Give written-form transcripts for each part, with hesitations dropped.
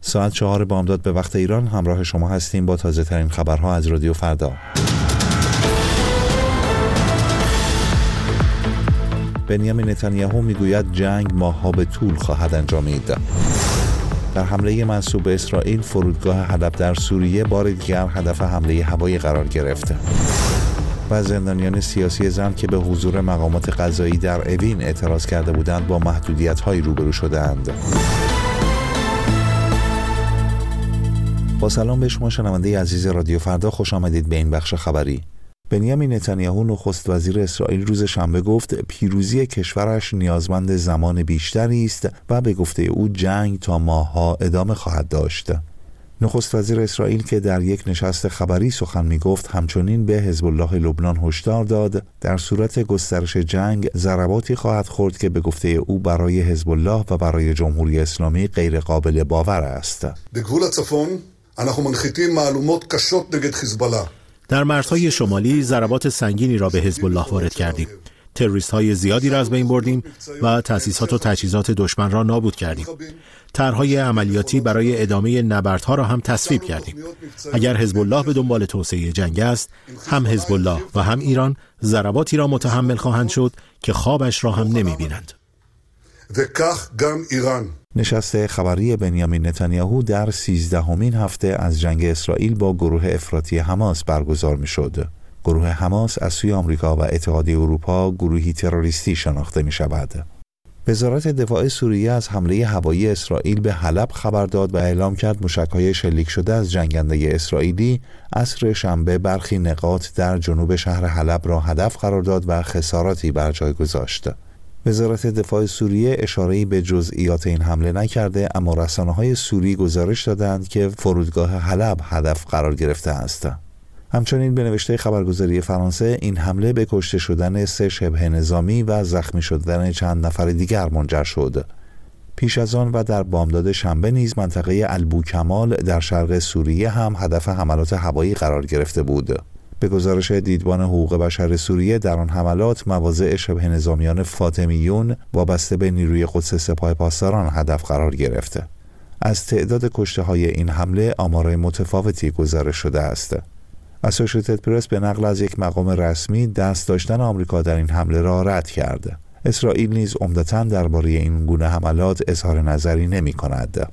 ساعت 4 بامداد به وقت ایران همراه شما هستیم با تازه ترین خبرها از رادیو فردا. بنیامین نتانیاهو میگوید جنگ ماه‌ها به طول خواهد انجامید. در حمله منسوب به اسرائیل فرودگاه حلب در سوریه بار دیگر هدف حمله هوایی قرار گرفت. و زندانیان سیاسی زن که به حضور مقامات قضایی در اوین اعتراض کرده بودند با محدودیت‌هایی روبرو شدند. با سلام به شما شنونده عزیز رادیو فردا، خوش آمدید به این بخش خبری. بنیامین نتانیاهو نخست وزیر اسرائیل روز شنبه گفت پیروزی کشورش نیازمند زمان بیشتری است و به گفته او جنگ تا ماه‌ها ادامه خواهد داشت. نخست وزیر اسرائیل که در یک نشست خبری سخن می‌گفت همچنین به حزب الله لبنان هشدار داد در صورت گسترش جنگ ضرباتی خواهد خورد که به گفته او برای حزب الله و برای جمهوری اسلامی غیر قابل باور است. בגבול הצפון אנחנו מנחיתים מהלומות קשות נגד חיזבאללה. در مرزهای شمالی ضربات سنگینی را به حزب الله وارد کردیم. تروریست‌های زیادی را از بین بردیم و تأسیسات و تجهیزات دشمن را نابود کردیم. طرح‌های عملیاتی برای ادامه نبردها را هم تصویب کردیم. اگر حزب الله به دنبال توسعه جنگ است، هم حزب الله و هم ایران ضرباتی را متحمل خواهند شد که خوابش را هم نمی‌بینند. نشست خبری بنیامین نتانیاهو در 13مین هفته از جنگ اسرائیل با گروه افراطی حماس برگزار می‌شد. گروه حماس از سوی آمریکا و اتحادیه اروپا گروهی تروریستی شناخته می‌شود. وزارت دفاع سوریه از حمله هوایی اسرائیل به حلب خبر داد و اعلام کرد موشک‌های شلیک شده از جنگنده اسرائیلی عصر شنبه برخی نقاط در جنوب شهر حلب را هدف قرار داد و خساراتی بر جای گذاشت. وزارت دفاع سوریه اشاره‌ای به جزئیات این حمله نکرده، اما رسانه‌های سوری گزارش دادند که فرودگاه حلب هدف قرار گرفته است. همچنین به نوشته خبرگزاری فرانسه این حمله به کشته شدن 3 شبه نظامی و زخمی شدن چند نفر دیگر منجر شد. پیش از آن و در بامداد شنبه نیز منطقه البوکمال در شرق سوریه هم هدف حملات هوایی قرار گرفته بود. به گزارش دیدبان حقوق بشر سوریه در آن حملات مواضع شبه نظامیان فاطمیون وابسته به نیروی قدس سپاه پاسداران هدف قرار گرفت. از تعداد کشته‌های این حمله آمارهای متفاوتی گزارش شده است. اسوشییتد پرس به نقل از یک مقام رسمی دست داشتن آمریکا در این حمله را رد کرد. اسرائیل نیز عمدتاً درباره این گونه حملات اظهار نظری نمی‌کند.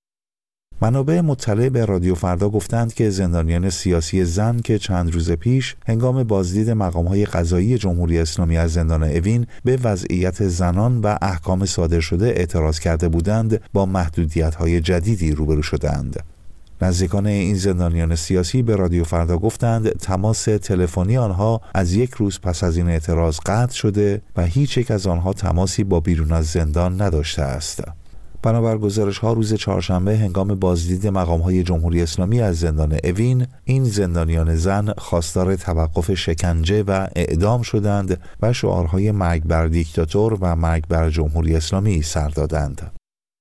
منابع مطلع به رادیو فردا گفتند که زندانیان سیاسی زن که چند روز پیش هنگام بازدید مقام‌های قضایی جمهوری اسلامی از زندان اوین به وضعیت زنان و احکام صادر شده اعتراض کرده بودند با محدودیت‌های جدیدی روبرو شدند. نزدیکان این زندانیان سیاسی به رادیو فردا گفتند تماس تلفنی آنها از یک روز پس از این اعتراض قطع شده و هیچ یک از آنها تماسی با بیرون از زندان نداشته است. بنابر گزارش‌ها روز چهارشنبه هنگام بازدید مقام‌های جمهوری اسلامی از زندان اوین، این زندانیان زن خواستار توقف شکنجه و اعدام شدند و شعارهای مرگ بر دیکتاتور و مرگ بر جمهوری اسلامی سر دادند.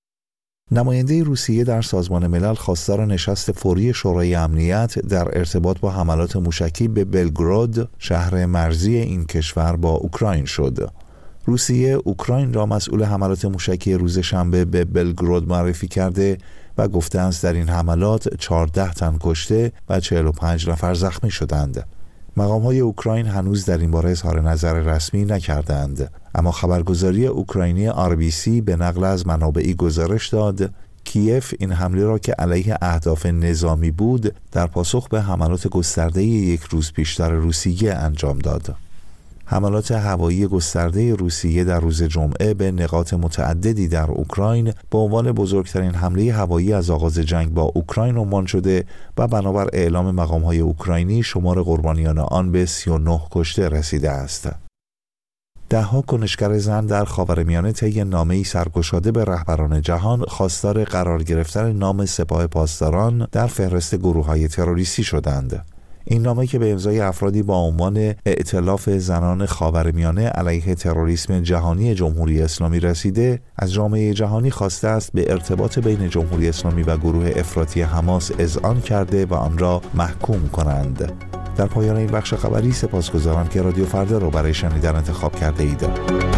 نماینده روسیه در سازمان ملل خواستار نشست فوری شورای امنیت در ارتباط با حملات موشکی به بلگراد، شهر مرزی این کشور با اوکراین شد. روسیه اوکراین را مسئول حملات موشکی روز شنبه به بلگراد معرفی کرده و گفته است در این حملات 14 تن کشته و 45 نفر زخمی شدند. مقام‌های اوکراین هنوز در این باره اظهار نظر رسمی نکردند، اما خبرگزاری اوکراینی RBC به نقل از منابعی گزارش داد کیف این حمله را که علیه اهداف نظامی بود در پاسخ به حملات گسترده یک روز پیشتر روسیه انجام داد. حملات هوایی گسترده روسیه در روز جمعه به نقاط متعددی در اوکراین به عنوان بزرگترین حمله هوایی از آغاز جنگ با اوکراین عنوان شده و بنابر اعلام مقام‌های اوکراینی شمار قربانیان آن به 39 کشته رسیده است. ده‌ها کنشگر زن در خاورمیانه طی نامه‌ای سرگشاده به رهبران جهان خواستار قرار گرفتن نام سپاه پاسداران در فهرست گروه‌های تروریستی شدند. این نامه که به امضای افرادی با عنوان ائتلاف زنان خاورمیانه علیه تروریسم جهانی جمهوری اسلامی رسیده، از جامعه جهانی خواسته است به ارتباط بین جمهوری اسلامی و گروه افراطی حماس اذعان کرده و آن را محکوم کنند. در پایان این بخش خبری سپاسگزارم که رادیو فردا را برای شنیدن انتخاب کرده اید.